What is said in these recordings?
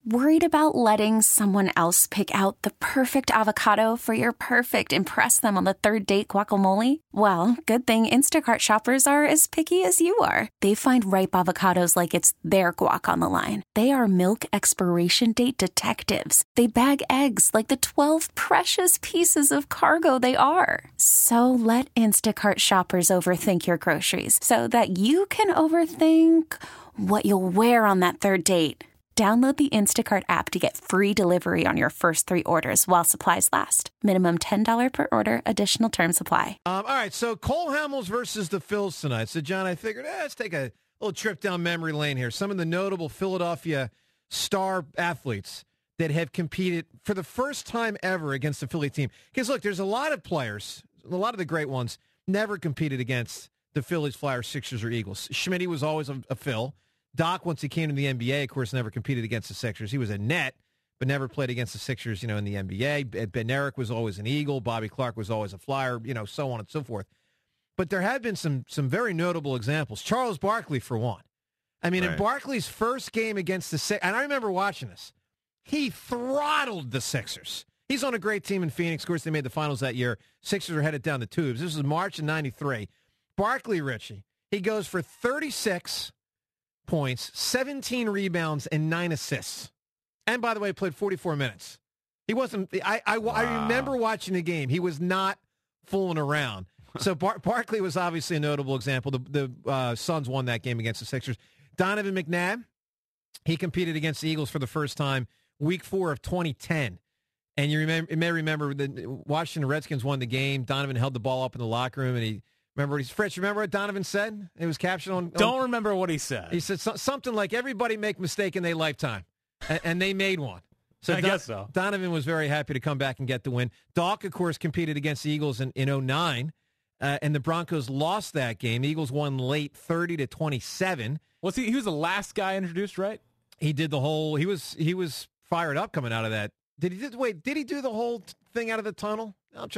Worried about letting someone else pick out the perfect avocado for your perfect impress them on the third date guacamole? Well, good thing Instacart shoppers are as picky as you are. They find ripe avocados like it's their guac on the line. They are milk expiration date detectives. They bag eggs like the 12 precious pieces of cargo they are. So let Instacart shoppers overthink your groceries so that you can overthink what you'll wear on that third date. Download the Instacart app to get free delivery on your first 3 orders while supplies last. Minimum $10 per order. Additional terms apply. All right, so Cole Hamels versus the Phils tonight. So, John, I figured, let's take a little trip down memory lane here. Some of the notable Philadelphia star athletes that have competed for the first time ever against the Philly team. Because, look, there's a lot of players, a lot of the great ones, never competed against the Phillies, Flyers, Sixers, or Eagles. Schmitty was always a Phil. Doc, once he came to the NBA, of course, never competed against the Sixers. He was a net, but never played against the Sixers, in the NBA. Ben Eric was always an Eagle. Bobby Clark was always a Flyer, so on and so forth. But there have been some very notable examples. Charles Barkley, for one. I mean, in Barkley's first game against the Sixers, and I remember watching this, he throttled the Sixers. He's on a great team in Phoenix. Of course, they made the finals that year. Sixers were headed down the tubes. This was March of 93. Barkley, Richie, he goes for 36 points, 17 rebounds, and 9 assists. And by the way, played 44 minutes. He wasn't. I remember watching the game. He was not fooling around. So Barkley was obviously a notable example. The Suns won that game against the Sixers. Donovan McNabb, he competed against the Eagles for the first time, Week 4 of 2010. And you may remember the Washington Redskins won the game. Donovan held the ball up in the locker room, and remember what Donovan said? It was captured on... Don't remember what he said. He said something like, everybody make a mistake in their lifetime. And they made one. So I guess so. Donovan was very happy to come back and get the win. Doc, of course, competed against the Eagles in 2009, and the Broncos lost that game. The Eagles won late 30-27. He was the last guy introduced, right? He did the whole... He was fired up coming out of that. Did he do the whole thing out of the tunnel?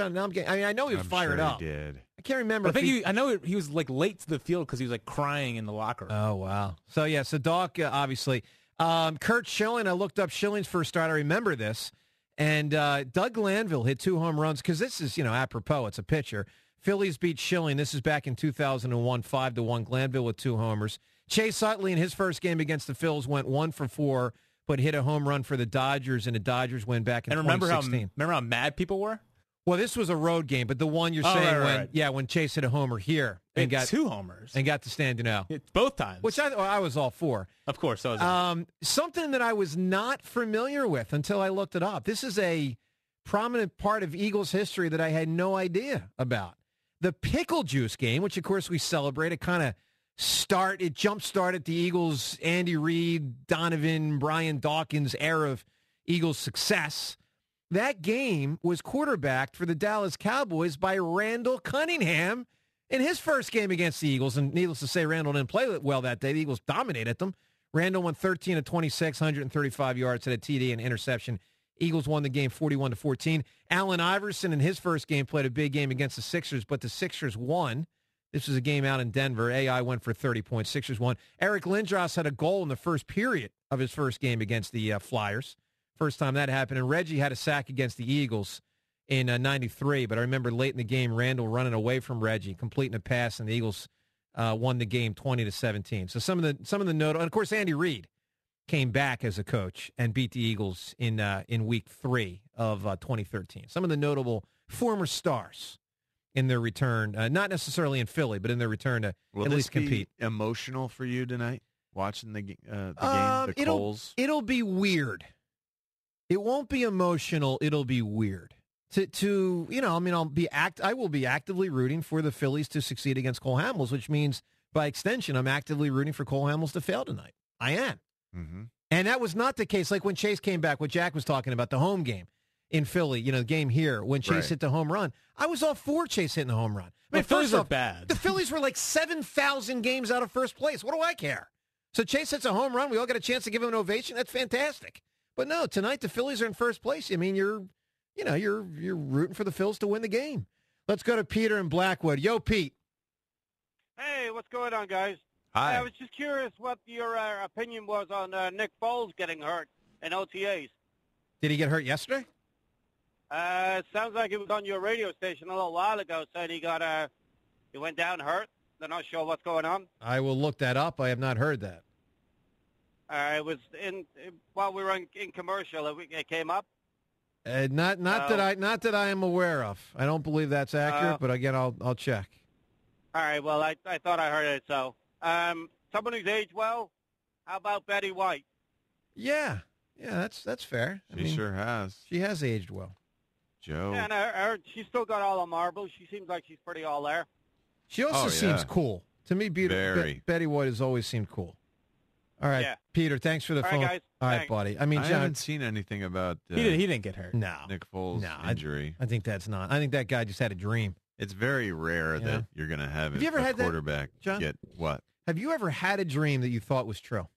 I know he was fired up. He did. I can't remember. I know he was late to the field because he was crying in the locker room. Oh wow! So Doc obviously. Kurt Schilling. I looked up Schilling's first start. I remember this. And Doug Glanville hit 2 home runs because this is apropos. It's a pitcher. Phillies beat Schilling. This is back in 2001, 5-1. Glanville with 2 homers. Chase Utley in his first game against the Phils went 1 for 4, but hit a home run for the Dodgers, and the Dodgers win back in 2016. Remember how mad people were? Well, this was a road game, but the one you're saying when Chase hit a homer here and got 2 homers and got to stand both times, which I was all for. Of course, so was something that I was not familiar with until I looked it up. This is a prominent part of Eagles history that I had no idea about. The pickle juice game, which of course we celebrate, it jump-started the Eagles' Andy Reid, Donovan, Brian Dawkins era of Eagles success. That game was quarterbacked for the Dallas Cowboys by Randall Cunningham in his first game against the Eagles. And needless to say, Randall didn't play well that day. The Eagles dominated them. Randall went 13 of 26, 135 yards, had a TD and interception. Eagles won the game 41-14. Allen Iverson in his first game played a big game against the Sixers, but the Sixers won. This was a game out in Denver. AI went for 30 points. Sixers won. Eric Lindros had a goal in the first period of his first game against the Flyers. First time that happened. And Reggie had a sack against the Eagles in 93. But I remember late in the game, Randall running away from Reggie, completing a pass, and the Eagles won the game 20-17. So some of the notable, and of course Andy Reid came back as a coach and beat the Eagles in Week 3 of 2013. Some of the notable former stars in their return, not necessarily in Philly, but in their return to at least compete. Emotional for you tonight, watching the game, the Coles? It'll be weird. It won't be emotional. It'll be weird. I will be actively rooting for the Phillies to succeed against Cole Hamels, which means by extension, I'm actively rooting for Cole Hamels to fail tonight. I am. Mm-hmm. And that was not the case. Like when Chase came back, what Jack was talking about, the home game in Philly, the game here, when Chase hit the home run. I was all for Chase hitting the home run. The Phillies are bad. The Phillies were like 7,000 games out of first place. What do I care? So Chase hits a home run. We all got a chance to give him an ovation. That's fantastic. But no, tonight the Phillies are in first place. I mean, you're rooting for the Phils to win the game. Let's go to Peter in Blackwood. Yo, Pete. Hey, what's going on, guys? Hi. I was just curious what your opinion was on Nick Foles getting hurt. in OTAs. Did he get hurt yesterday? Sounds like it was on your radio station a little while ago. Said he went down hurt. They're not sure what's going on. I will look that up. I have not heard that. It was while we were in commercial. It came up. Not that I am aware of. I don't believe that's accurate, but again, I'll check. All right. Well, I thought I heard it. So, someone who's aged well. How about Betty White? Yeah, that's fair. She sure has. She has aged well. Joe. Yeah, and she's still got all the marbles. She seems like she's pretty all there. She also seems cool. To me, Betty White has always seemed cool. All right, yeah. Peter, thanks for the phone. Right, guys. All right, Thanks. buddy. I mean, I John, haven't seen anything about He didn't get hurt. No. Nick Foles' injury. I think that's not. I think that guy just had a dream. It's very rare that you're going to have you ever had quarterback that, John? get what? Have you ever had a dream that you thought was true?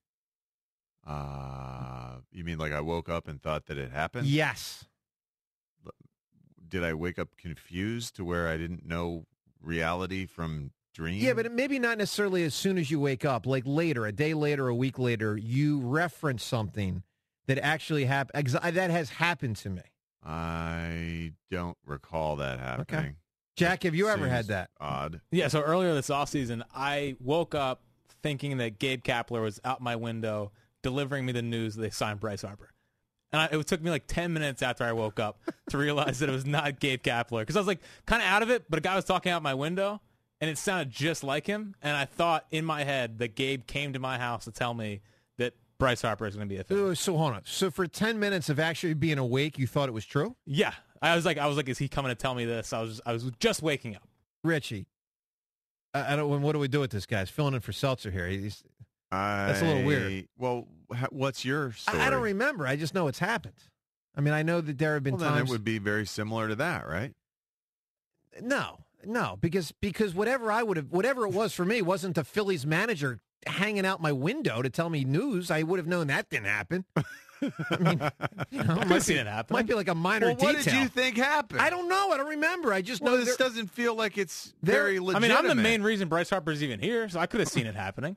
You mean like I woke up and thought that it happened? Yes. Did I wake up confused to where I didn't know reality from dream? Yeah, but maybe not necessarily as soon as you wake up. Like later, a day later, a week later, you reference something that actually happened. That has happened to me. I don't recall that happening. Okay. Jack, have you ever had that? Odd. Yeah, so earlier this offseason, I woke up thinking that Gabe Kapler was out my window delivering me the news that they signed Bryce Harper. And it took me like 10 minutes after I woke up to realize that it was not Gabe Kapler. Because I was like kind of out of it, but a guy was talking out my window, and it sounded just like him. And I thought in my head that Gabe came to my house to tell me that Bryce Harper is going to be a thing. So hold on. So for 10 minutes of actually being awake, you thought it was true? Yeah. I was like, is he coming to tell me this? I was just waking up. Richie, what do we do with this guy? He's filling in for Seltzer here. That's a little weird. Well, what's your story? I don't remember. I just know it's happened. I mean, I know that there have been times. Then it would be very similar to that, right? No, because whatever it was for me wasn't the Phillies manager hanging out my window to tell me news. I would have known that didn't happen. I mean, I've seen it happen. Might be like a minor detail. What did you think happened? I don't know. I don't remember. I just know this doesn't feel like it's very legitimate. I mean, I'm the main reason Bryce Harper's even here, so I could have seen it happening.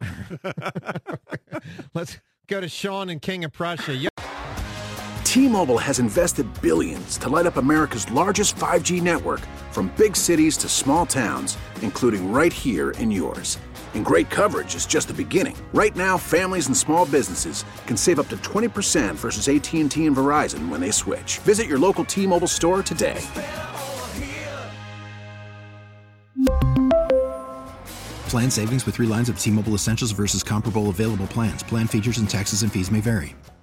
Let's go to Sean in King of Prussia. T-Mobile has invested billions to light up America's largest 5G network, from big cities to small towns, including right here in yours. And great coverage is just the beginning. Right now, families and small businesses can save up to 20% versus AT&T and Verizon when they switch. Visit your local T-Mobile store today. Plan savings with 3 lines of T-Mobile Essentials versus comparable available plans. Plan features and taxes and fees may vary.